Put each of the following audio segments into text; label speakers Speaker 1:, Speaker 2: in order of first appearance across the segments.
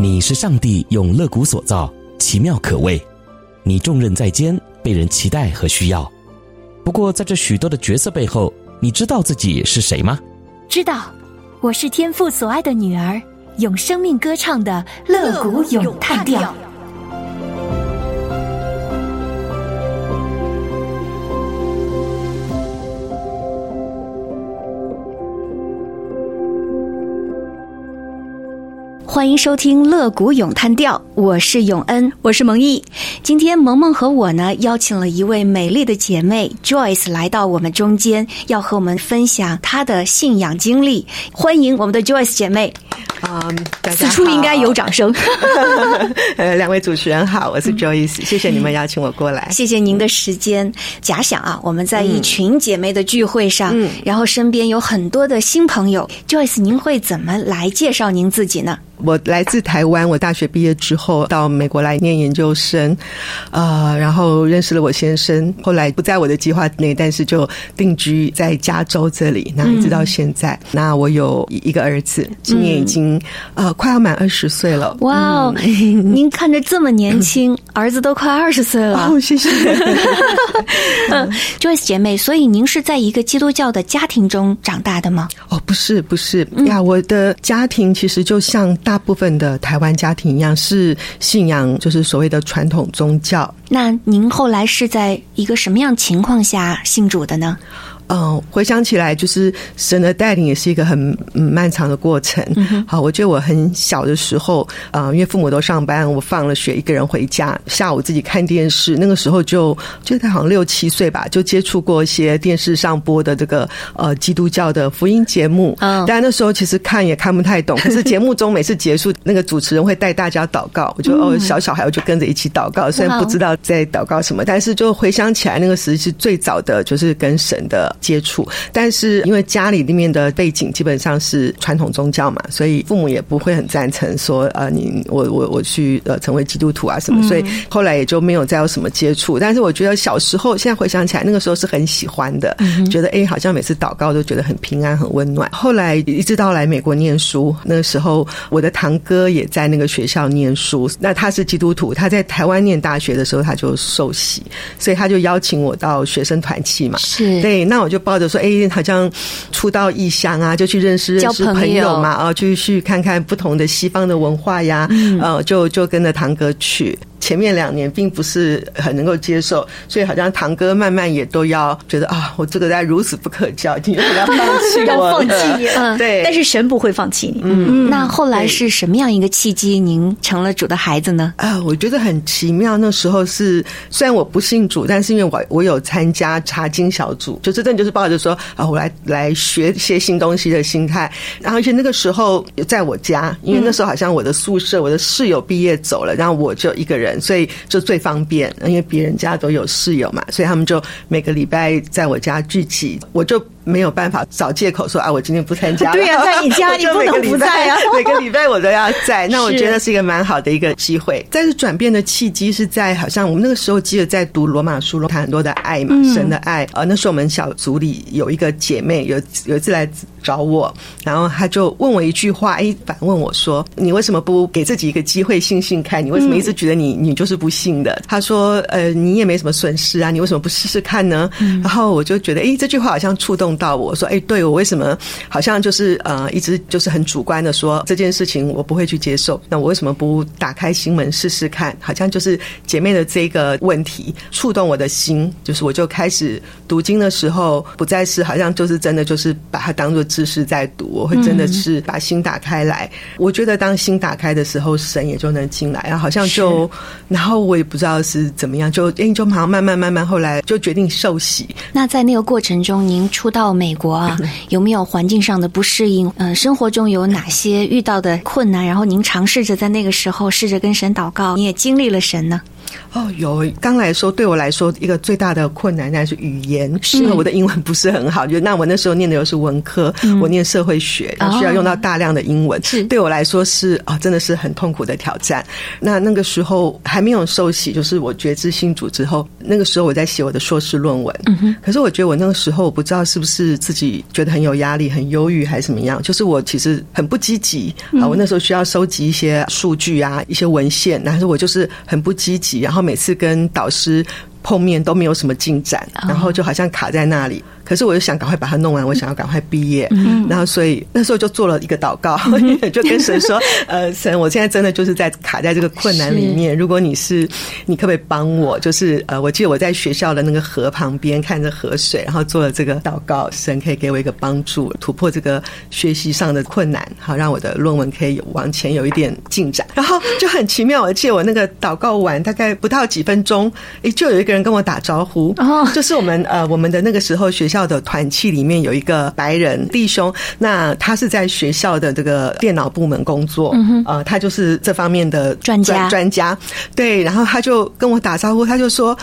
Speaker 1: 你是上帝用肋骨所造，奇妙可畏。你重任在肩，被人期待和需要。不过在这许多的角色背后，你知道自己是谁吗？
Speaker 2: 知道，我是天父所爱的女儿，用生命歌唱的肋骨咏叹调。欢迎收听乐谷咏叹调，我是永恩，我是蒙毅。今天萌萌和我呢，邀请了一位美丽的姐妹 Joyce 来到我们中间，要和我们分享她的信仰经历。欢迎我们的 Joyce 姐妹。
Speaker 3: 大家好，
Speaker 2: 此处应该有掌声。
Speaker 3: 两位主持人好，我是 Joyce，谢谢你们邀请我过来。
Speaker 2: 谢谢您的时间。假想啊，我们在一群姐妹的聚会上，然后身边有很多的新朋友。Joyce， 您会怎么来介绍您自己呢？
Speaker 3: 我来自台湾，我大学毕业之后到美国来念研究生，然后认识了我先生，后来不在我的计划内，但是就定居在加州这里，那一直到现在。那我有一个儿子，今年已经快要满20岁了。
Speaker 2: 哇哦，您看着这么年轻，儿子都快20岁了。
Speaker 3: 哦，谢谢。
Speaker 2: Joyce 姐妹，所以您是在一个基督教的家庭中长大的吗？
Speaker 3: 哦，不是呀，我的家庭其实就像大部分的台湾家庭一样，是信仰就是所谓的传统宗教。
Speaker 2: 那您后来是在一个什么样情况下信主的呢？
Speaker 3: 回想起来，就是神的带领也是一个很漫长的过程。好，我觉得我很小的时候，因为父母都上班，我放了学一个人回家，下午自己看电视。那个时候就好像6、7岁吧，就接触过一些电视上播的这个基督教的福音节目。但那时候其实看也看不太懂，可是节目中每次结束，那个主持人会带大家祷告，我就小孩我就跟着一起祷告，虽然不知道在祷告什么，但是就回想起来，那个时是最早的就是跟神的接触。但是因为家里面的背景基本上是传统宗教嘛，所以父母也不会很赞成说我去成为基督徒啊什么，所以后来也就没有再有什么接触。但是我觉得小时候现在回想起来，那个时候是很喜欢的，觉得好像每次祷告都觉得很平安很温暖。后来一直到来美国念书，那个时候我的堂哥也在那个学校念书，那他是基督徒，他在台湾念大学的时候他就受洗，所以他就邀请我到学生团契嘛。
Speaker 2: 是，对，
Speaker 3: 那我就抱着说好像出到异乡啊，就去认识朋友嘛，去看看不同的西方的文化呀，就跟着堂哥去。前面2年并不是很能够接受，所以好像堂哥慢慢也都要觉得我这个在如此不可教，你要放弃我，
Speaker 2: 要放弃。
Speaker 3: 对，
Speaker 2: 但是神不会放弃你。那后来是什么样一个契机，您成了主的孩子呢？
Speaker 3: 我觉得很奇妙。那时候是虽然我不信主，但是因为我有参加查经小组，就真的就是抱着说我来学一些新东西的心态。然后而且那个时候在我家，因为那时候好像我的宿舍我的室友毕业走了，然后我就一个人，所以就最方便，因为别人家都有室友嘛，所以他们就每个礼拜在我家聚集，我就没有办法找借口说我今天不参加了。
Speaker 2: 对呀，在你家你不能不在啊，
Speaker 3: 每个礼拜我都要在。那我觉得是一个蛮好的一个机会。但是转变的契机是在好像我们那个时候记得在读罗马书，谈很多的爱嘛，神的爱。那时候我们小组里有一个姐妹有一次来找我，然后她就问我一句话，反问我说：“你为什么不给自己一个机会信看？你为什么一直觉得你就是不信的？”她说：“你也没什么损失啊，你为什么不试试看呢？”然后我就觉得这句话好像触动到我，说对，我为什么好像就是一直就是很主观的说这件事情我不会去接受，那我为什么不打开心门试试看？好像就是姐妹的这个问题触动我的心，就是我就开始读经的时候不再是好像就是真的就是把它当作知识在读，我会真的是把心打开来。我觉得当心打开的时候，神也就能进来，然后好像就然后我也不知道是怎么样，就好像慢慢后来就决定受洗。
Speaker 2: 那在那个过程中，您初到美国啊，有没有环境上的不适应？生活中有哪些遇到的困难？然后您尝试着在那个时候试着跟神祷告，你也经历了神呢？
Speaker 3: 有刚来说对我来说一个最大的困难那是语言，
Speaker 2: 是
Speaker 3: 我的英文不是很好，就那我那时候念的又是文科，我念社会学，需要用到大量的英文，对我来说是真的是很痛苦的挑战。那个时候还没有受洗，就是我觉知信主之后，那个时候我在写我的硕士论文，可是我觉得我那个时候我不知道是不是自己觉得很有压力很忧郁还是怎么样，就是我其实很不积极我那时候需要收集一些数据啊一些文献，但是我就是很不积极，然后每次跟导师碰面都没有什么进展，然后就好像卡在那里。可是我就想赶快把它弄完，我想要赶快毕业，然后所以那时候就做了一个祷告，就跟神说神，我现在真的就是在卡在这个困难里面，如果你可不可以帮我，就是我记得我在学校的那个河旁边看着河水，然后做了这个祷告，神可以给我一个帮助，突破这个学习上的困难，好让我的论文可以往前有一点进展。然后就很奇妙，我记得我那个祷告完大概不到几分钟，就有一个人跟我打招呼，就是我们的那个时候学校的团契里面有一个白人弟兄，那他是在学校的这个电脑部门工作，他就是这方面的专家，对，然后他就跟我打招呼，他就说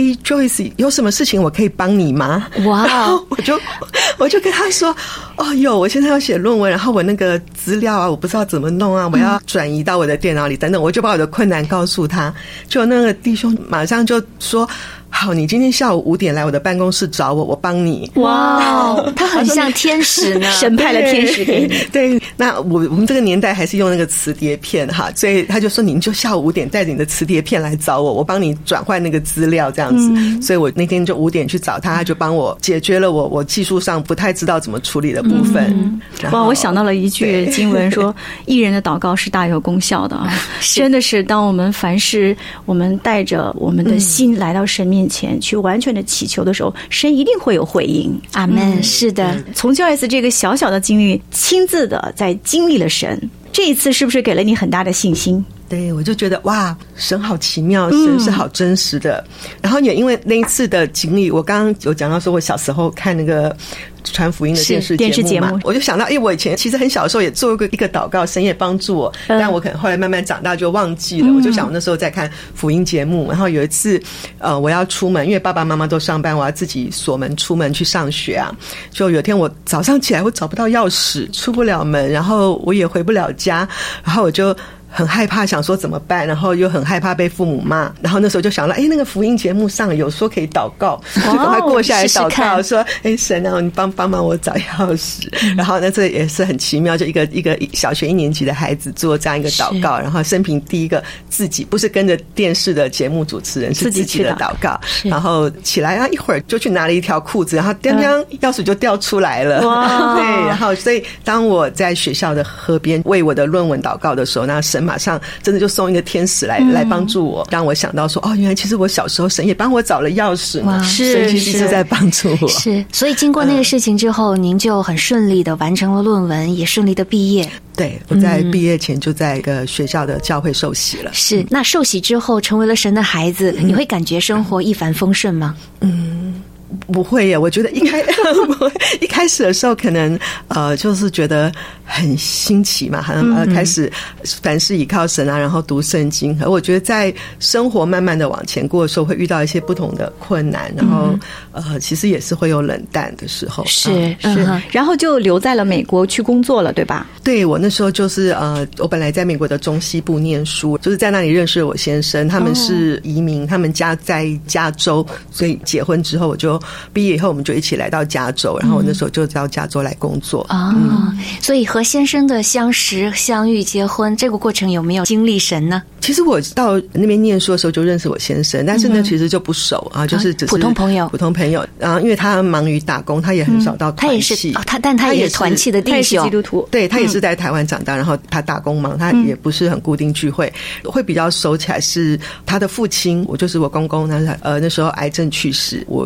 Speaker 3: Joyce 有什么事情我可以帮你吗？哇，然后我就跟他说我现在要写论文，然后我那个资料啊我不知道怎么弄啊，我要转移到我的电脑里等等，我就把我的困难告诉他，就那个弟兄马上就说好，你今天下午5点来我的办公室找我，我帮你。
Speaker 2: 哇，他很像天使呢，
Speaker 4: 神派的天使给你。
Speaker 3: 对，那我们这个年代还是用那个磁碟片哈，所以他就说你就下午5点带着你的磁碟片来找我，我帮你转换那个资料这样子。所以我那天就5点去找他，他就帮我解决了我技术上不太知道怎么处理的部分。
Speaker 4: 哇，我想到了一句经文说，义人的祷告是大有功效的啊！真的是，当我们凡事我们带着我们的心来到神面前去完全的祈求的时候，神一定会有回应。
Speaker 2: 阿们。是的，
Speaker 4: 从 Joyce 这个小小的经历，亲自的在经历了神，这一次是不是给了你很大的信心？
Speaker 3: 对，我就觉得哇，神好奇妙，神是好真实的。然后也因为那一次的经历，我刚刚有讲到说我小时候看那个传福音的电视节目嘛，我就想到我以前其实很小的时候也做过一个祷告，神也帮助我，但我可能后来慢慢长大就忘记了。我就想我那时候在看福音节目，然后有一次我要出门，因为爸爸妈妈都上班，我要自己锁门出门去上学啊。就有一天我早上起来我找不到钥匙，出不了门，然后我也回不了家，然后我就很害怕，想说怎么办，然后又很害怕被父母骂，然后那时候就想到那个福音节目上有说可以祷告，就赶快过下来祷告，说神啊，你帮忙我找钥匙。然后呢，这也是很奇妙，就一个小学1年级的孩子做这样一个祷告，然后生平第一个自己不是跟着电视的节目主持人，是自己的祷告，然后起来一会儿就去拿了一条裤子，然后叮叮钥匙就掉出来了。对，然后所以当我在学校的河边为我的论文祷告的时候，那神马上真的就送一个天使来帮助我，让我想到说原来其实我小时候神也帮我找了钥匙嘛，神其实是在帮助我。
Speaker 2: 是，所以经过那个事情之后，您就很顺利的完成了论文，也顺利的毕业。
Speaker 3: 对，我在毕业前就在一个学校的教会受洗了。
Speaker 2: 是，那受洗之后成为了神的孩子，你会感觉生活一帆风顺吗？
Speaker 3: 不会耶，我觉得一开始的时候可能就是觉得很新奇嘛，开始凡事依靠神啊，然后读圣经。而我觉得在生活慢慢的往前过的时候，会遇到一些不同的困难，然后其实也是会有冷淡的时候。
Speaker 4: 是，然后就留在了美国去工作了，对吧？
Speaker 3: 对，我那时候就是我本来在美国的中西部念书，就是在那里认识了我先生，他们是移民，他们家在加州，所以结婚之后我就毕业以后我们就一起来到加州，然后我那时候就到加州来工作。
Speaker 2: 所以和先生的相识、相遇、结婚这个过程有没有经历神呢？
Speaker 3: 其实我到那边念书的时候就认识我先生，但是呢其实就不熟啊，就是只是
Speaker 2: 普通朋友。
Speaker 3: 然后因为他忙于打工，他也很少到团契，
Speaker 2: 但他也是团契的弟兄，
Speaker 4: 他也是基督徒。
Speaker 3: 对，他也是在台湾长大，然后他打工忙，他也不是很固定聚会。会比较熟起来是他的父亲，我就是我公公，那时候癌症去世，我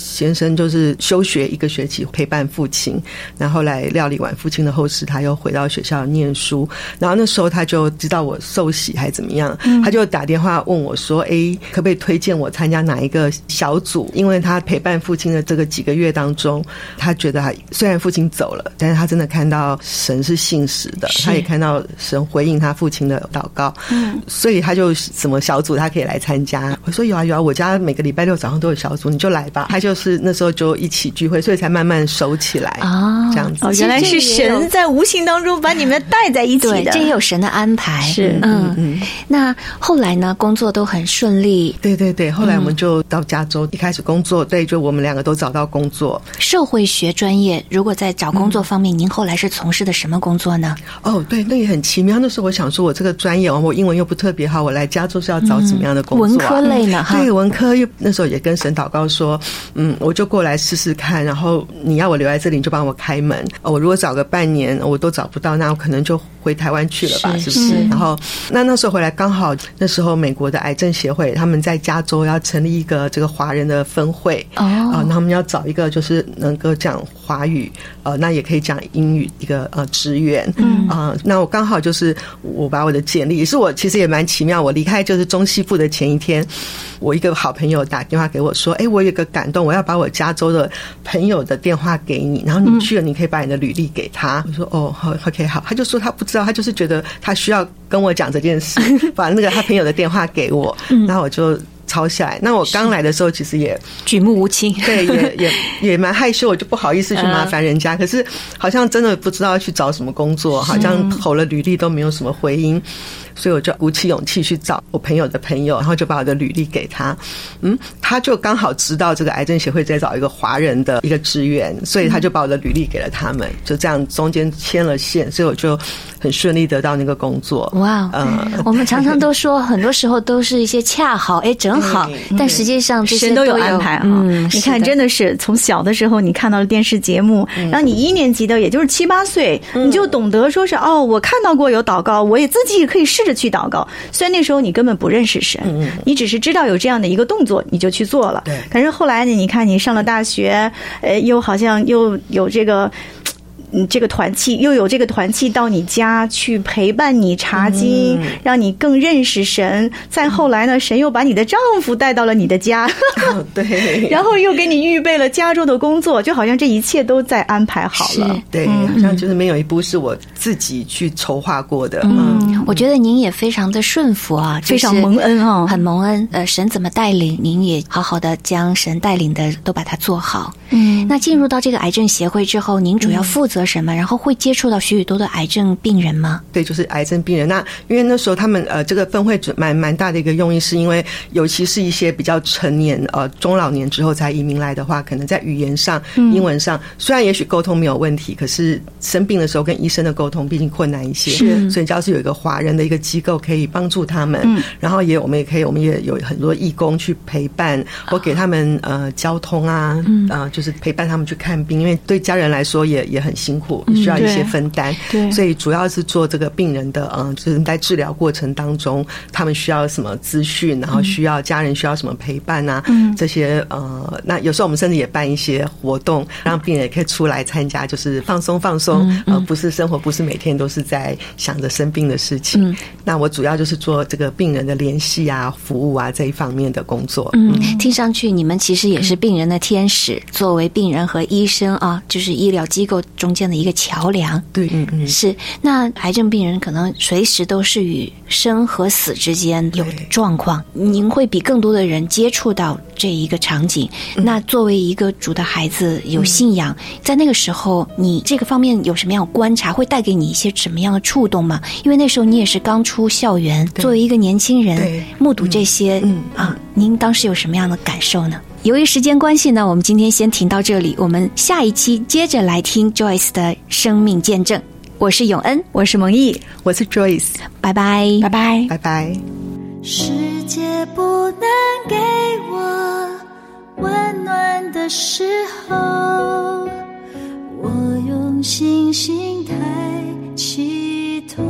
Speaker 3: 先生就是休学1个学期陪伴父亲，然后来料理完父亲的后事，他又回到学校念书。然后那时候他就知道我受洗还怎么样，他就打电话问我说可不可以推荐我参加哪一个小组，因为他陪伴父亲的这个几个月当中，他觉得虽然父亲走了，但是他真的看到神是信实的，他也看到神回应他父亲的祷告，所以他就什么小组他可以来参加。我说有啊有啊，我家每个礼拜6早上都有小组，你就来吧。他就是那时候就一起聚会，所以才慢慢熟起来这样子。
Speaker 4: 原来是神在无形当中把你们带在一起的，
Speaker 2: 对，这也有神的安排。
Speaker 4: 是
Speaker 2: 那后来呢，工作都很顺利。
Speaker 3: 对对对，后来我们就到加州一开始工作，对，就我们2个都找到工作。
Speaker 2: 社会学专业，如果在找工作方面，您后来是从事的什么工作呢？
Speaker 3: 对，那也很奇妙。那时候我想说，我这个专业我英文又不特别好，我来加州是要找什么样的工作
Speaker 2: 文科类呢？
Speaker 3: 对，文科又那时候也跟神祷告说，我就过来试试看，然后你要我留在这里，你就帮我开门。我如果找个半年我都找不到，那我可能就回台湾去了吧，是不是？然后那时候回来刚好那时候美国的癌症协会他们在加州要成立一个这个华人的分会那他们要找一个就是能够讲华语那也可以讲英语一个职员那我刚好就是我把我的简历，也是我其实也蛮奇妙，我离开就是中西部的前一天，我一个好朋友打电话给我说我有一个感动，我要把我加州的朋友的电话给你，然后你去了你可以把你的履历给他。我说好 OK 好。他就说他不知道，他就是觉得他需要跟我讲这件事把那个他朋友的电话给我然后我就抄下来。那我刚来的时候其实也
Speaker 2: 举目无亲，
Speaker 3: 对，也蛮害羞，我就不好意思去麻烦人家可是好像真的不知道去找什么工作，好像投了履历都没有什么回音，所以我就鼓起勇气去找我朋友的朋友，然后就把我的履历给他他就刚好知道这个癌症协会在找一个华人的一个职员，所以他就把我的履历给了他们，就这样中间牵了线，所以我就很顺利得到那个工作。
Speaker 2: 哇我们常常都说很多时候都是一些恰好正好但实际上这些
Speaker 4: 神都有安排你看真的是从小的时候你看到了电视节目然后你1年级的也就是7、8岁你就懂得说是我看到过有祷告，我也自己也可以试着去祷告，虽然那时候你根本不认识神你只是知道有这样的一个动作你就去做了，可是后来呢，你看你上了大学又好像又有这个团契，又有这个团契到你家去陪伴你查经让你更认识神，再后来呢神又把你的丈夫带到了你的家
Speaker 3: 对，
Speaker 4: 然后又给你预备了加州的工作，就好像这一切都在安排好了，
Speaker 3: 对好像就是没有一步是我自己去筹划过的
Speaker 2: 我觉得您也非常的顺服
Speaker 4: 非常蒙恩
Speaker 2: 很蒙恩神怎么带领您也好好的将神带领的都把它做好那进入到这个癌症协会之后，您主要负责什么然后会接触到许多的癌症病人吗？
Speaker 3: 对，就是癌症病人。那因为那时候他们这个分会蛮大的一个用意，是因为尤其是一些比较成年中老年之后才移民来的话，可能在语言上英文上虽然也许沟通没有问题，可是生病的时候跟医生的沟通毕竟困难一些，所以只要是有一个华人的一个机构可以帮助他们然后我们也有很多义工去陪伴或给他们交通就是陪伴他们去看病，因为对家人来说也很辛苦，需要一些分担所以主要是做这个病人的就是在治疗过程当中他们需要什么资讯，然后需要家人需要什么陪伴这些那有时候我们甚至也办一些活动让病人也可以出来参加，就是放松不是生活不是每天都是在想着生病的事情那我主要就是做这个病人的联系服务这一方面的工作
Speaker 2: 听上去你们其实也是病人的天使作为病人和医生就是医疗机构中间的一个桥梁
Speaker 3: 对
Speaker 2: 是那癌症病人可能随时都是与生和死之间有状况您会比更多的人接触到这一个场景那作为一个主的孩子有信仰在那个时候你这个方面有什么样的观察，会带给你一些什么样的触动吗？因为那时候你也是刚出校园作为一个年轻人目睹这些您当时有什么样的感受呢？由于时间关系呢，我们今天先停到这里，我们下一期接着来听 Joyce 的生命见证。我是永恩，
Speaker 4: 我是蒙毅，
Speaker 3: 我是 Joyce，
Speaker 2: 拜拜
Speaker 4: 拜拜
Speaker 3: 拜拜。
Speaker 5: 世界不能给我温暖的时候，我用星星抬起头，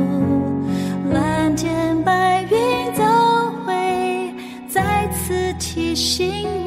Speaker 5: 蓝天白云都会再次提醒